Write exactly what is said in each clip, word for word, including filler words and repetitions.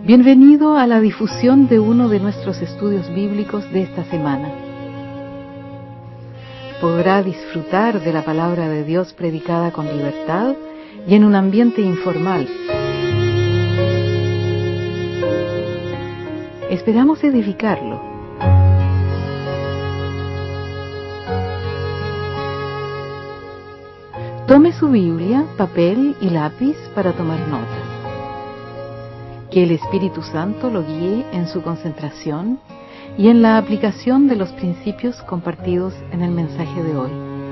Bienvenido a la difusión de uno de nuestros estudios bíblicos de esta semana. Podrá disfrutar de la palabra de Dios predicada con libertad y en un ambiente informal. Esperamos edificarlo. Tome su Biblia, papel y lápiz para tomar notas. Que el Espíritu Santo lo guíe en su concentración y en la aplicación de los principios compartidos en el mensaje de hoy.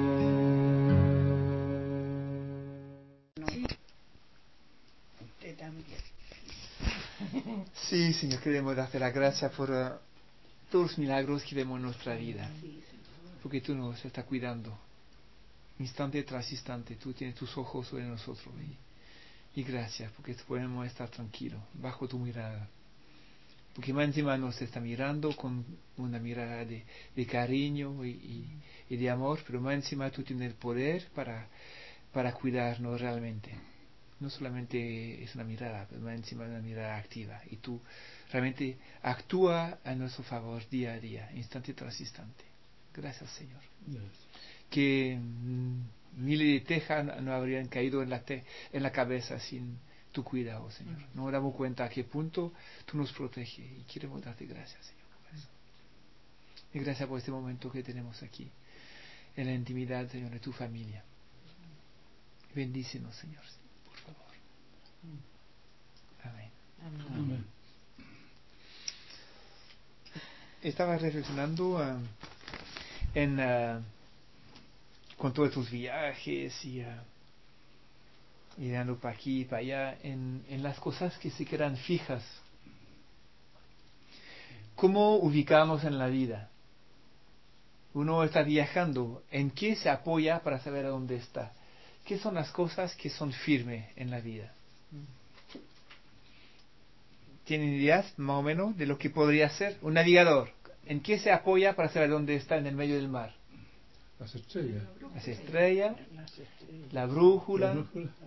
Sí, Señor, queremos darte la gracia por uh, todos los milagros que vemos en nuestra vida, porque tú nos estás cuidando, instante tras instante, tú tienes tus ojos sobre nosotros. Y, y gracias, porque podemos estar tranquilos, bajo tu mirada. Porque más encima nos está mirando con una mirada de, de cariño y, y, y de amor, pero más encima tú tienes el poder para, para cuidarnos realmente. No solamente es una mirada, pero más encima es una mirada activa. Y tú realmente actúa a nuestro favor día a día, instante tras instante. Gracias, Señor. Yes. Que mmm, miles de tejas no habrían caído en la, te, en la cabeza sin tu cuidado, Señor. No nos damos cuenta a qué punto tú nos proteges. Y queremos darte gracias, Señor, por eso. Y gracias por este momento que tenemos aquí, en la intimidad, Señor, de tu familia. Bendícenos, Señor. Amén. Amén. Estaba reflexionando uh, en uh, con todos tus viajes y, uh, y dando para aquí y para allá en, en las cosas que se quedan fijas. ¿Cómo ubicamos en la vida? Uno está viajando, ¿en qué se apoya para saber a dónde está? ¿Qué son las cosas que son firmes en la vida? ¿Tienen ideas más o menos de lo que podría ser un navegador? ¿En qué se apoya para saber dónde está en el medio del mar? Las estrellas. Las estrellas, la brújula,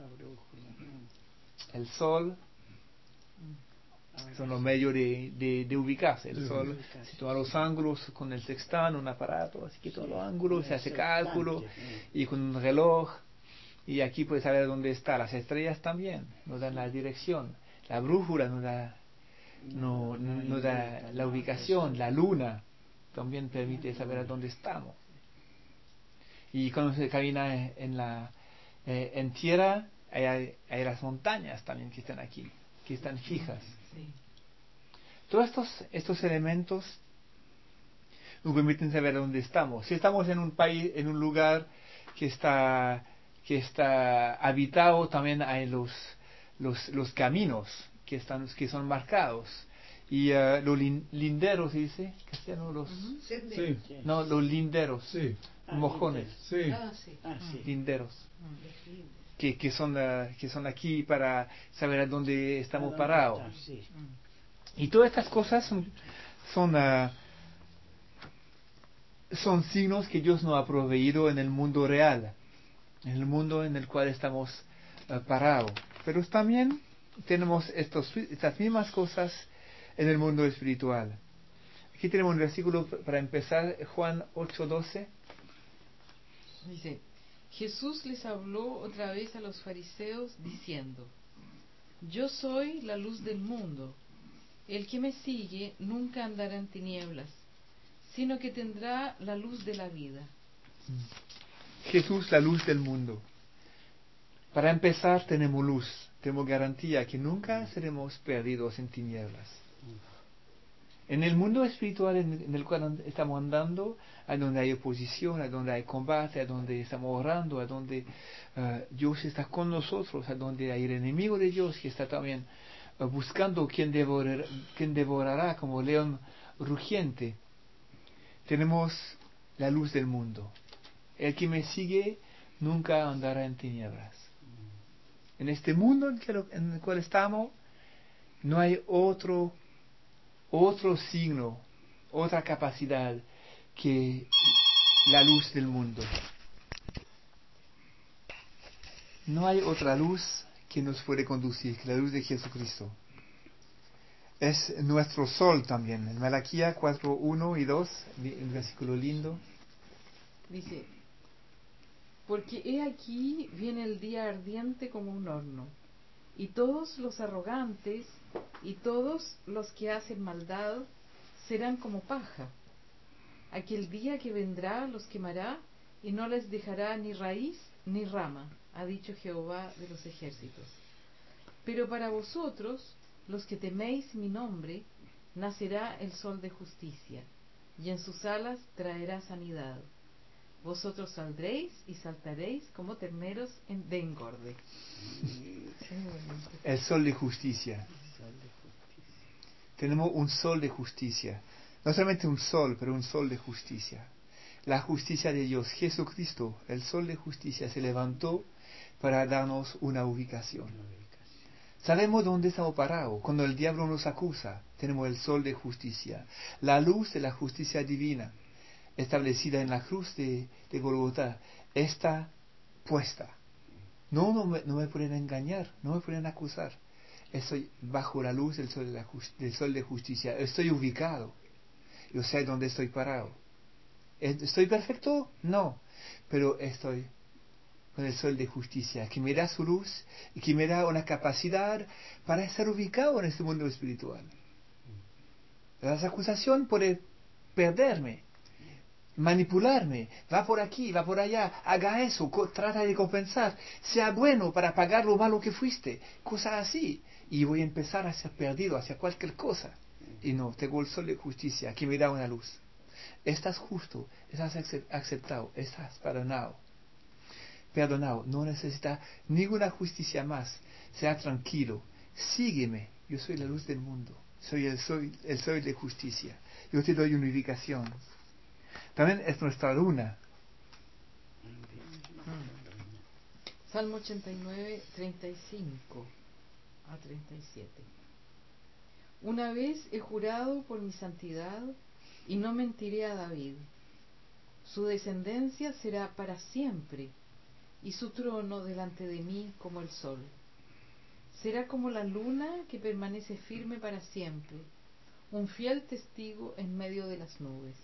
el sol. Son los medios de, de, de ubicarse. El sol sitúa los ángulos con el sextante, un aparato, así que todos los ángulos, se hace cálculo, y con un reloj. Y aquí puedes saber dónde está. Las estrellas también nos dan la dirección. La brújula nos da No, no, no da la ubicación. La luna también permite saber a dónde estamos. Y cuando se camina en la eh, en tierra hay, hay las montañas también que están aquí, que están fijas. Sí. Todos estos estos elementos nos permiten saber dónde estamos. Si estamos en un país, en un lugar que está que está habitado, también hay los los los caminos que están que son marcados. Y uh, los lin, linderos, dice, castellano, los uh-huh. Sí. No, los linderos, sí. Mojones, sí. Ah, sí. Ah, sí. Linderos, uh-huh. que que son uh, que son aquí para saber a dónde estamos parados. Está, sí. Y todas estas cosas son son uh, son signos que Dios nos ha proveído en el mundo real, en el mundo en el cual estamos uh, parados. Pero también tenemos estos estas mismas cosas en el mundo espiritual. Aquí tenemos un versículo para empezar, Juan ocho doce. Dice: Jesús les habló otra vez a los fariseos diciendo: Yo soy la luz del mundo. El que me sigue nunca andará en tinieblas, sino que tendrá la luz de la vida. Jesús, la luz del mundo. Para empezar, tenemos luz, tenemos garantía que nunca seremos perdidos en tinieblas. En el mundo espiritual en el cual estamos andando, a donde hay oposición, a donde hay combate, a donde estamos orando, a donde uh, Dios está con nosotros, a donde hay el enemigo de Dios que está también uh, buscando quien devorar, quien devorará como león rugiente. Tenemos la luz del mundo. El que me sigue nunca andará en tinieblas. En este mundo en, que lo, en el cual estamos, no hay otro otro signo, otra capacidad que la luz del mundo. No hay otra luz que nos puede conducir que la luz de Jesucristo. es nuestro sol también. En Malaquía cuatro, uno y dos, un versículo lindo. Dice, porque he aquí viene el día ardiente como un horno, y todos los arrogantes y todos los que hacen maldad serán como paja. Aquel día que vendrá los quemará y no les dejará ni raíz ni rama, ha dicho Jehová de los ejércitos. Pero para vosotros, los que teméis mi nombre, nacerá el sol de justicia, y en sus alas traerá sanidad. Vosotros saldréis y saltaréis como terneros en, de engorde. El sol de justicia. Tenemos un sol de justicia. No solamente un sol, pero un sol de justicia. La justicia de Dios. Jesucristo, el sol de justicia, se levantó para darnos una ubicación. Sabemos dónde estamos parados. Cuando el diablo nos acusa, tenemos el sol de justicia. La luz de la justicia divina, establecida en la cruz de, de Golgotha, está puesta. No, no me, no me pueden engañar, no me pueden acusar. Estoy bajo la luz del sol de, la just, del sol de justicia. Estoy ubicado. Yo sé dónde estoy parado. ¿Estoy perfecto? No. Pero estoy con el sol de justicia, que me da su luz y que me da una capacidad para estar ubicado en este mundo espiritual. La acusación puede perderme, manipularme, va por aquí, va por allá, haga eso, co- trata de compensar, sea bueno para pagar lo malo que fuiste, cosas así, y voy a empezar a ser perdido hacia cualquier cosa. Y no, tengo el sol de justicia que me da una luz. Estás justo, estás aceptado, estás perdonado. Perdonado, no necesita ninguna justicia más. Sea tranquilo, sígueme. Yo soy la luz del mundo, soy el sol, el sol de justicia. Yo te doy una ubicación. También es nuestra luna. Salmo ochenta y nueve, treinta y cinco a treinta y siete. Una vez he jurado por mi santidad y no mentiré a David. Su descendencia será para siempre y su trono delante de mí como el sol. Será como la luna que permanece firme para siempre, un fiel testigo en medio de las nubes.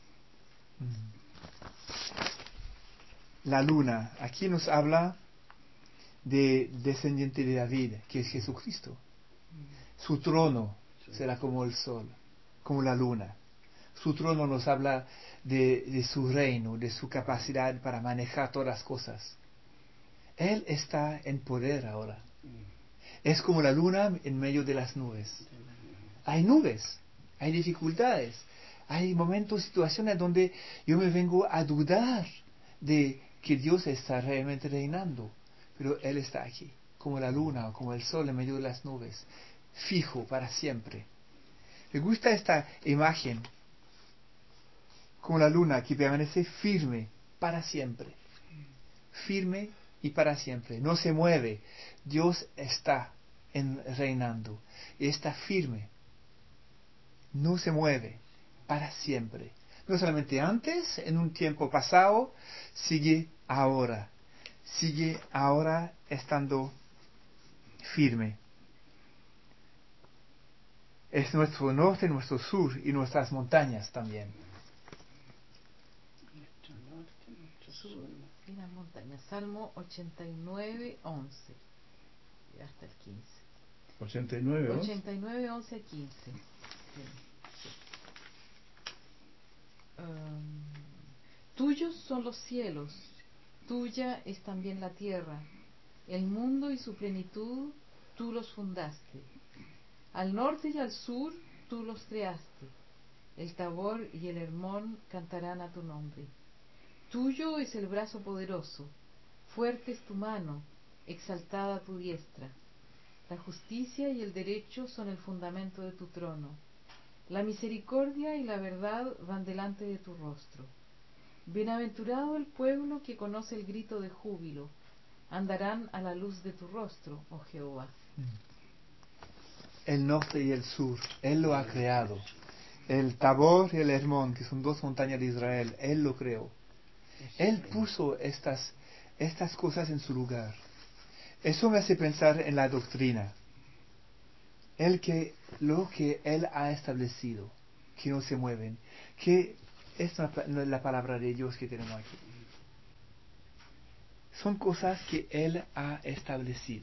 La luna, aquí nos habla de descendiente de David, que es Jesucristo. Su trono será como el sol, como la luna. Su trono nos habla de, de su reino, de su capacidad para manejar todas las cosas. Él está en poder ahora. Es como la luna en medio de las nubes. Hay nubes, hay dificultades, hay momentos, situaciones donde yo me vengo a dudar de que Dios está realmente reinando. Pero Él está aquí, como la luna o como el sol en medio de las nubes, fijo para siempre. Me gusta esta imagen, como la luna que permanece firme para siempre. Firme y para siempre. No se mueve. Dios está en, reinando. Y está firme. No se mueve para siempre. No solamente antes, en un tiempo pasado, sigue ahora. Sigue ahora estando firme. Es nuestro norte, nuestro sur y nuestras montañas también. Sur y las montañas. Salmo ochenta y nueve, once. Y hasta el quince. ochenta y nueve, ¿no? ochenta y nueve, once a quince. Sí. Um, tuyos son los cielos, tuya es también la tierra, el mundo y su plenitud, tú los fundaste. Al norte y al sur, tú los creaste. El Tabor y el Hermón cantarán a tu nombre. Tuyo es el brazo poderoso, fuerte es tu mano, exaltada tu diestra. La justicia y el derecho son el fundamento de tu trono. La misericordia y la verdad van delante de tu rostro. Bienaventurado el pueblo que conoce el grito de júbilo. Andarán a la luz de tu rostro, oh Jehová. El norte y el sur, Él lo ha creado. El Tabor y el Hermón, que son dos montañas de Israel, Él lo creó. Él puso estas, estas cosas en su lugar. Eso me hace pensar en la doctrina. el que, lo que Él ha establecido, que no se mueven, que es la, la palabra de Dios que tenemos aquí. Son cosas que Él ha establecido.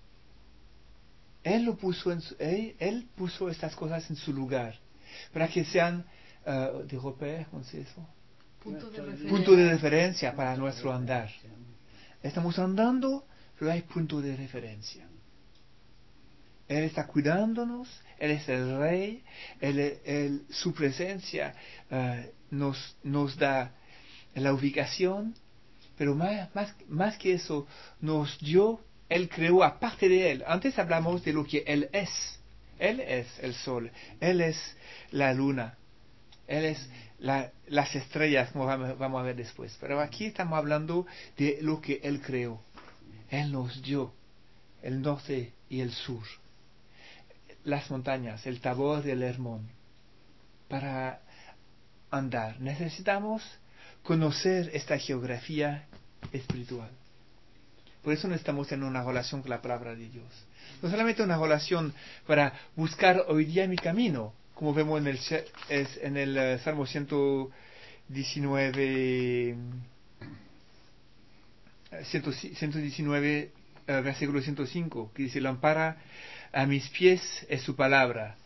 Él lo puso en su, él, él puso estas cosas en su lugar para que sean uh, de repère, ¿cómo se dice eso? Punto de referencia. Punto de referencia para nuestro andar. Estamos andando, pero hay punto de referencia. Él está cuidándonos, Él es el Rey, él, él, su presencia uh, nos, nos da la ubicación, pero más, más, más que eso, nos dio, Él creó aparte de Él. Antes hablamos de lo que Él es. Él es el sol, Él es la luna, Él es la, las estrellas, como vamos a ver después. Pero aquí estamos hablando de lo que Él creó. Él nos dio el norte y el sur, las montañas, el Tabor y el Hermón. Para andar necesitamos conocer esta geografía espiritual. Por eso no estamos en una relación con la palabra de Dios. No solamente una relación para buscar hoy día mi camino, como vemos en el, es en el uh, Salmo ciento diecinueve, ciento diecinueve, uh, versículo ciento cinco, que dice: lámpara a mis pies es su palabra,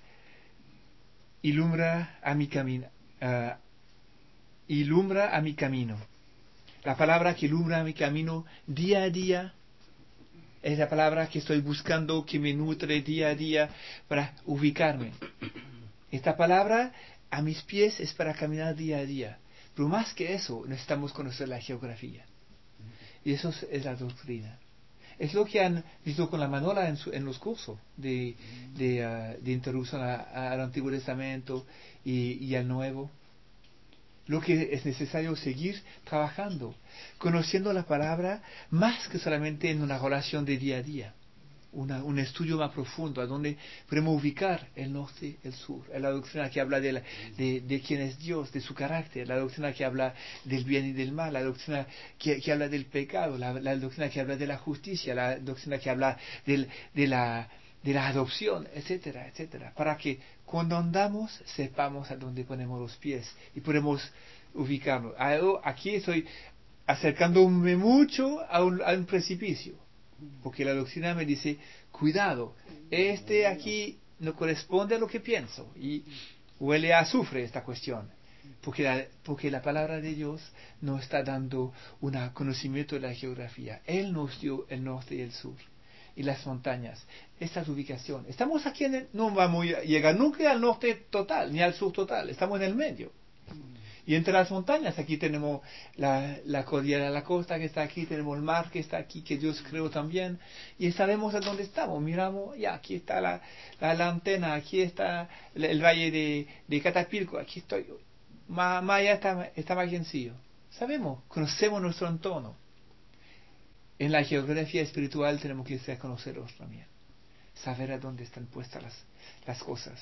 ilumbra a mi camino, uh, ilumbra a mi camino. La palabra que ilumbra mi camino día a día es la palabra que estoy buscando, que me nutre día a día para ubicarme. Esta palabra a mis pies es para caminar día a día. Pero más que eso, necesitamos conocer la geografía. Y eso es, es la doctrina. Es lo que han visto con la Manola en, su, en los cursos de, de, uh, de introducción a, a, al Antiguo Testamento y, y al Nuevo. Lo que es necesario seguir trabajando, conociendo la palabra más que solamente en una relación de día a día, una, un estudio más profundo, a donde podemos ubicar el norte, el sur, la doctrina que habla de, la, de, de quién es Dios, de su carácter, la doctrina que habla del bien y del mal, la doctrina que, que habla del pecado, la, la doctrina que habla de la justicia, la doctrina que habla del, de la... de la adopción, etcétera, etcétera, para que cuando andamos sepamos a dónde ponemos los pies y podemos ubicarnos. Aquí estoy acercándome mucho a un, a un precipicio, porque la doctrina me dice: cuidado, este aquí no corresponde a lo que pienso, y huele a azufre esta cuestión, porque la, porque la palabra de Dios nos está dando un conocimiento de la geografía. Él nos dio el norte y el sur y las montañas, esta es ubicación. Estamos aquí, en el, no vamos a llegar nunca al norte total, ni al sur total, estamos en el medio. Y entre las montañas, aquí tenemos la, la cordillera de la costa que está aquí, tenemos el mar que está aquí, que Dios creó también, y sabemos a dónde estamos. Miramos, ya, aquí está la, la, la antena, aquí está el, el valle de, de Catapilco, aquí estoy, más, más allá está, está Magencillo. Sabemos, conocemos nuestro entorno. En la geografía espiritual tenemos que ser conoceros también, saber a dónde están puestas las, las cosas.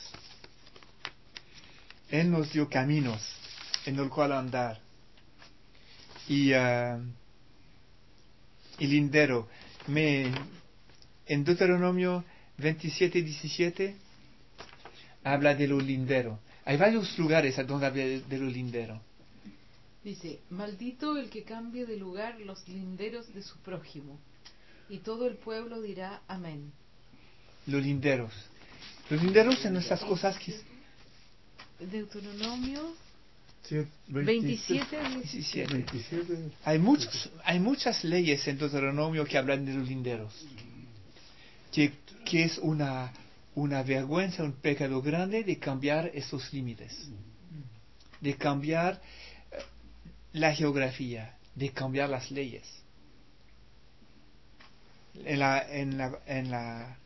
Él nos dio caminos en los cuales andar. Y, uh, y lindero. Me, en Deuteronomio veintisiete diecisiete habla de lo lindero. Hay varios lugares a donde habla de, de lo lindero. Dice: maldito el que cambie de lugar los linderos de su prójimo. Y todo el pueblo dirá amén. Los linderos. Los linderos son nuestras cosas que... Deuteronomio Sí, veintisiete, diecisiete. veintisiete. Hay, muchos, hay muchas leyes en Deuteronomio que hablan de los linderos. Que, que es una, una vergüenza, un pecado grande de cambiar esos límites. De cambiar la geografía, de cambiar las leyes. En la, en la, en la,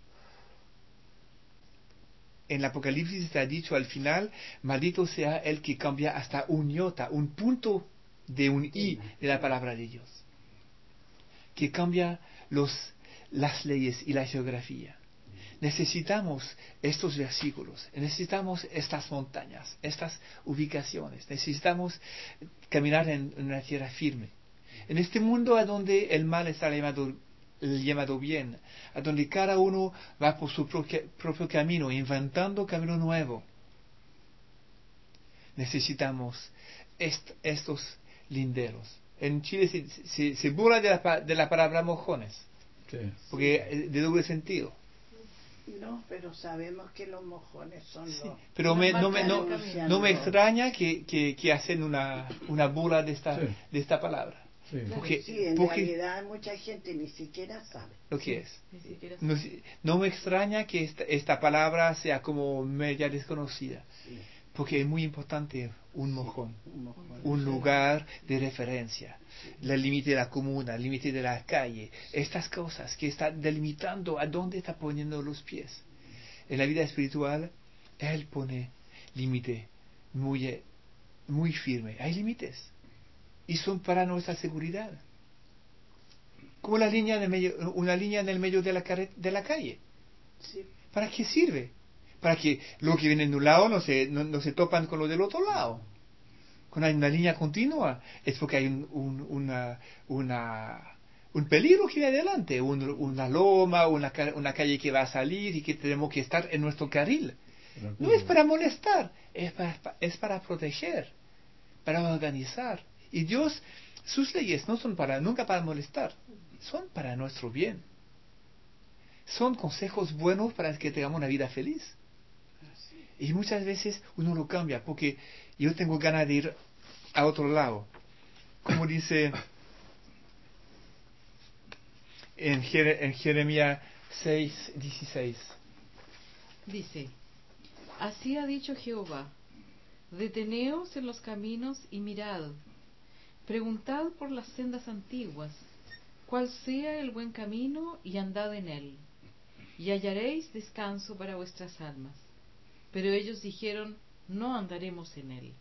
en el Apocalipsis está dicho al final: maldito sea el que cambia hasta un iota, un punto de un i de la palabra de Dios. Que cambia los, las leyes y la geografía. Necesitamos estos versículos, necesitamos estas montañas, estas ubicaciones, necesitamos caminar en una tierra firme. En este mundo a donde el mal está llamado el llamado bien, a donde cada uno va por su propio, propio camino, inventando camino nuevo. Necesitamos est, estos linderos. En Chile se, se, se burla de la, de la palabra mojones, sí, porque sí, es de doble sentido. No, pero sabemos que los mojones son sí, los... Pero me, no, me, no, no me extraña que, que, que hacen una, una burla de esta, sí, de esta palabra. Sí, porque, sí en porque, realidad mucha gente ni siquiera sabe lo que sí, es. Ni siquiera no, sabe. no me extraña que esta, esta palabra sea como media desconocida. Sí. Porque es muy importante un mojón, sí, un, mojón. un lugar de referencia, sí, el límite de la comuna, el límite de la calle, estas cosas que están delimitando a dónde está poniendo los pies. En la vida espiritual, Él pone límite muy, muy firme. Hay límites y son para nuestra seguridad. Como la línea en el medio, una línea en el medio de la, de la calle. Sí. ¿Para qué sirve? Para que lo que viene de un lado no se, no, no se topan con lo del otro lado. Cuando hay una línea continua es porque hay un, un, una, una, un peligro que viene adelante, un, una loma, una, una calle que va a salir y que tenemos que estar en nuestro carril. No es para molestar, es para, es para proteger, para organizar. Y Dios, sus leyes no son para, nunca para molestar, son para nuestro bien. Son consejos buenos para que tengamos una vida feliz. Y muchas veces uno lo cambia, porque yo tengo ganas de ir a otro lado. Como dice en, Jere, en Jeremías seis, dieciséis. Dice, así ha dicho Jehová, deteneos en los caminos y mirad, preguntad por las sendas antiguas, cuál sea el buen camino y andad en él, y hallaréis descanso para vuestras almas. Pero ellos dijeron, no andaremos en él.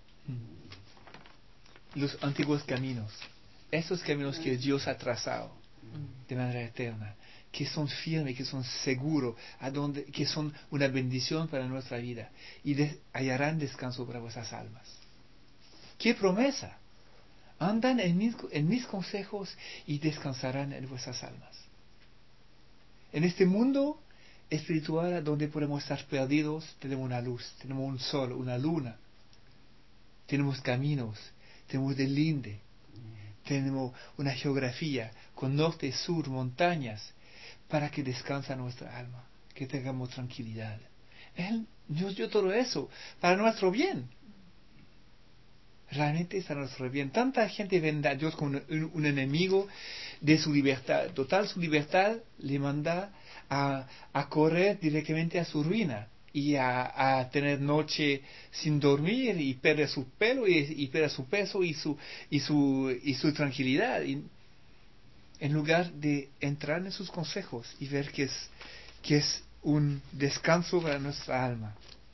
Los antiguos caminos, esos caminos que Dios ha trazado de manera eterna, que son firmes, que son seguros, a donde, que son una bendición para nuestra vida, y de, hallarán descanso para vuestras almas. ¡Qué promesa! Andan en mis, en mis consejos y descansarán en vuestras almas. En este mundo espiritual donde podemos estar perdidos, tenemos una luz, tenemos un sol, una luna, tenemos caminos, tenemos del linde, tenemos una geografía con norte, sur, montañas, para que descanse nuestra alma, que tengamos tranquilidad. Él nos dio todo eso para nuestro bien. Realmente es para nuestro bien. Tanta gente ve a Dios como un, un enemigo de su libertad. Total, su libertad le manda a, a correr directamente a su ruina y a, a tener noche sin dormir y perder su pelo y, y perder su peso y su y su y su tranquilidad, y, en lugar de entrar en sus consejos y ver que es que es un descanso para nuestra alma.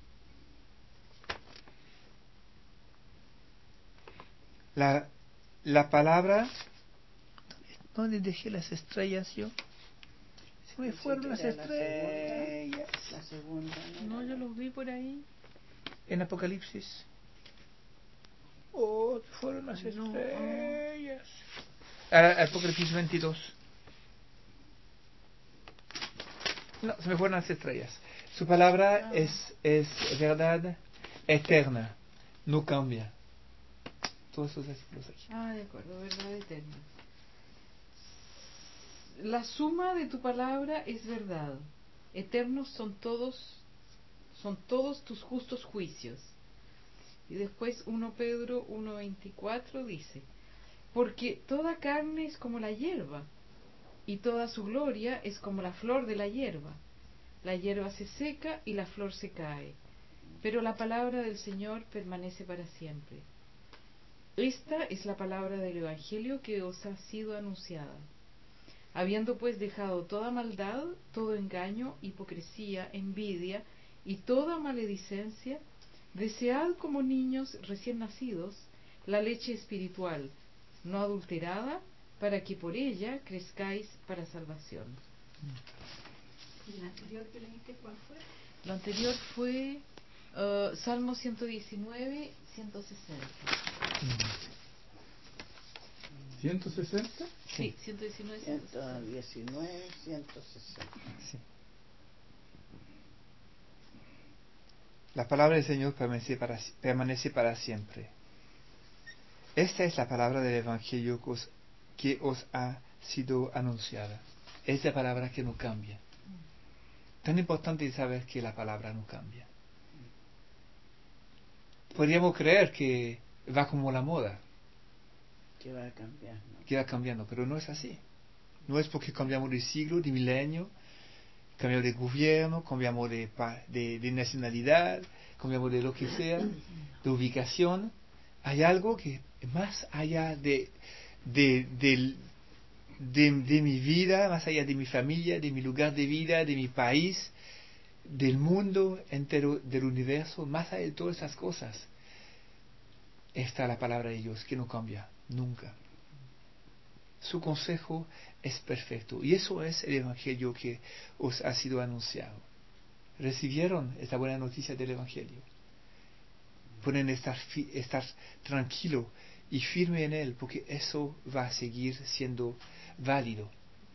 La, la palabra, ¿dónde dejé las estrellas yo? Se me fueron las estrellas. La segunda, no, yo los vi por ahí. En Apocalipsis. Oh, fueron las estrellas. Ah, Apocalipsis veintidós. No, se me fueron las estrellas. Su palabra ah. es, es verdad eterna, no cambia. Todos esos versículos aquí. Ah, de acuerdo, verdad eterna. La suma de tu palabra es verdad. Eternos son todos, son todos tus justos juicios. Y después primero Pedro uno veinticuatro dice, porque toda carne es como la hierba, y toda su gloria es como la flor de la hierba. La hierba se seca y la flor se cae, pero la palabra del Señor permanece para siempre. Esta es la palabra del Evangelio que os ha sido anunciada. Habiendo pues dejado toda maldad, todo engaño, hipocresía, envidia y toda maledicencia, desead como niños recién nacidos la leche espiritual, no adulterada, para que por ella crezcáis para salvación. ¿Y la anterior que leíste cuál fue? Lo anterior fue uh, Salmo ciento diecinueve, ciento sesenta. ¿ciento sesenta? Sí, ciento diecinueve, ciento diecinueve, ciento sesenta. Sí. La palabra del Señor permanece para, permanece para siempre. Esta es la palabra del Evangelio que os, que os ha sido anunciada. Es la palabra que no cambia. Tan importante es saber que la palabra no cambia. Podríamos creer que va como la moda, Que va cambiando. que va cambiando, pero no es así. No es porque cambiamos de siglo, de milenio, cambiamos de gobierno, cambiamos de, de, de nacionalidad, cambiamos de lo que sea, de ubicación. Hay algo que más allá de, de, de, de, de mi vida, más allá de mi familia, de mi lugar de vida, de mi país, del mundo entero, del universo, más allá de todas esas cosas, está la palabra de Dios, que no cambia nunca. Su consejo es perfecto, y eso es el Evangelio que os ha sido anunciado. ¿Recibieron esta buena noticia del Evangelio? Pueden estar, estar tranquilo y firme en él, porque eso va a seguir siendo válido.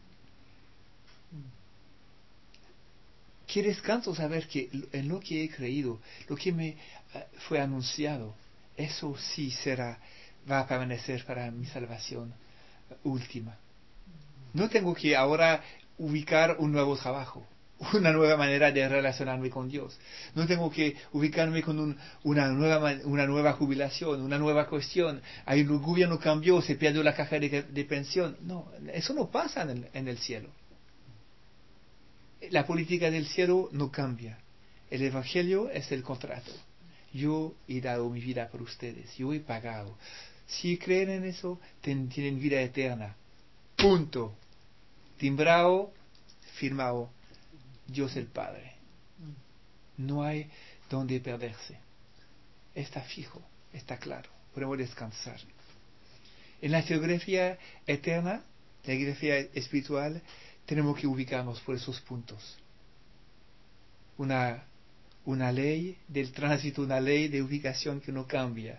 Qué descanso saber que en lo que he creído, lo que me fue anunciado, eso sí será, va a permanecer para mi salvación última. No tengo que ahora ubicar un nuevo trabajo, una nueva manera de relacionarme con Dios. No tengo que ubicarme con un, una, nueva, una nueva jubilación, una nueva cuestión. Hay un gobierno cambió, se pierde la caja de, de pensión. No, eso no pasa en el, en el cielo. La política del cielo no cambia. El Evangelio es el contrato. Yo he dado mi vida por ustedes, yo he pagado. Si creen en eso, ten, tienen vida eterna. Punto. Timbrado, firmado, Dios el Padre. No hay donde perderse. Está fijo, está claro. Podemos descansar. En la geografía eterna, la geografía espiritual, tenemos que ubicarnos por esos puntos. Una, una ley del tránsito, una ley de ubicación que no cambia.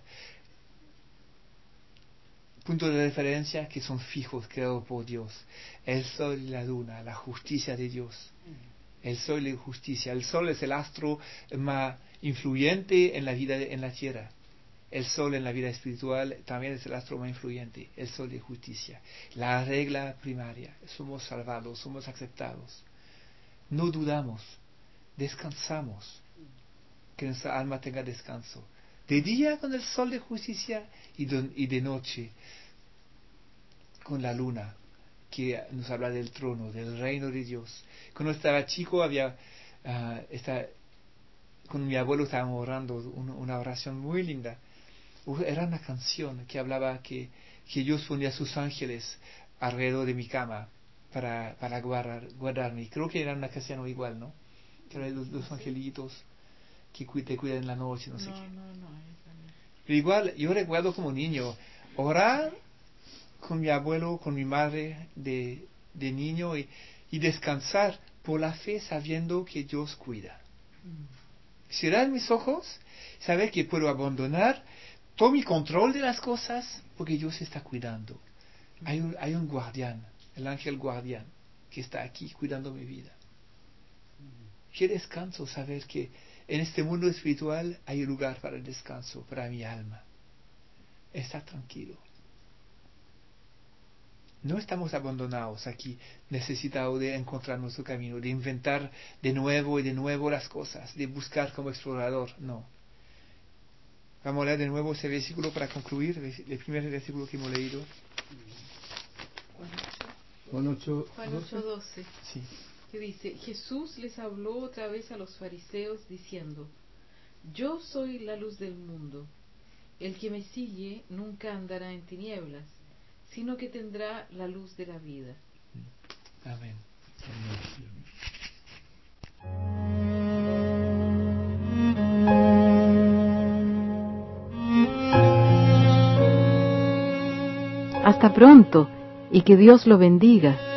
Puntos de referencia que son fijos, creados por Dios. El sol y la luna, la justicia de Dios. El sol y la justicia. El sol es el astro más influyente en la vida, en la tierra. El sol en la vida espiritual también es el astro más influyente. El sol de justicia. La regla primaria. Somos salvados, somos aceptados. No dudamos. Descansamos. Que nuestra alma tenga descanso. De día con el sol de justicia y de, y de noche con la luna, que nos habla del trono, del reino de Dios. Cuando estaba chico, había uh, esta, con mi abuelo estábamos orando una, una oración muy linda. Era una canción que hablaba que, que Dios ponía a sus ángeles alrededor de mi cama para, para guardar, guardarme. Creo que era una canción igual, ¿no? Que eran los, los angelitos que te cuidan en la noche, no sé no, qué. No, no, no. Pero igual, yo recuerdo como niño, orar con mi abuelo, con mi madre de, de niño y, y descansar por la fe sabiendo que Dios cuida. Mm. Cerrar mis ojos, saber que puedo abandonar todo mi control de las cosas porque Dios está cuidando. Mm. Hay un, hay un guardián, el ángel guardián, que está aquí cuidando mi vida. Mm. Qué descanso saber que en este mundo espiritual hay lugar para el descanso, para mi alma. Está tranquilo. No estamos abandonados aquí, necesitados de encontrar nuestro camino, de inventar de nuevo y de nuevo las cosas, de buscar como explorador, no. Vamos a leer de nuevo ese versículo para concluir, el primer versículo que hemos leído. Juan ocho, doce. Sí. Que dice, Jesús les habló otra vez a los fariseos diciendo, yo soy la luz del mundo. El que me sigue nunca andará en tinieblas, sino que tendrá la luz de la vida. Amén. Hasta pronto y que Dios lo bendiga.